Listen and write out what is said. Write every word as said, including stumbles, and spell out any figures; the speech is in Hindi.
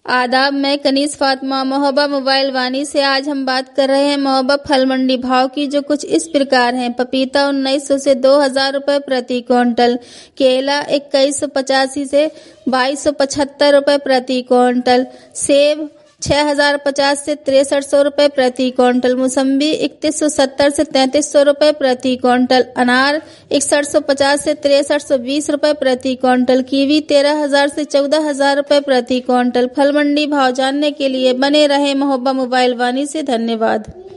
आदाब, मैं कनीज फातिमा महोबा मोबाइल वानी से। आज हम बात कर रहे हैं महोबा फल मंडी भाव की, जो कुछ इस प्रकार हैं। पपीता उन्नीस सौ से दो हजार रुपये प्रति क्विंटल, केला इक्कीस सौ पचासी से बाईस सौ पचहत्तर रुपये प्रति क्विंटल, सेब छह हजार पचास से तिरसठ सौ रुपये प्रति क्विंटल, मौसम्बी इकतीस सौ सत्तर से तैंतीस सौ रुपये प्रति क्विंटल, अनार इकसठ सौ पचास से तिरसठ सौ बीस रुपये प्रति क्विंटल, कीवी तेरह हजार से चौदह हजार रुपये प्रति क्विंटल। फल मंडी भाव जानने के लिए बने रहे महोबा मोबाइल वानी से। धन्यवाद।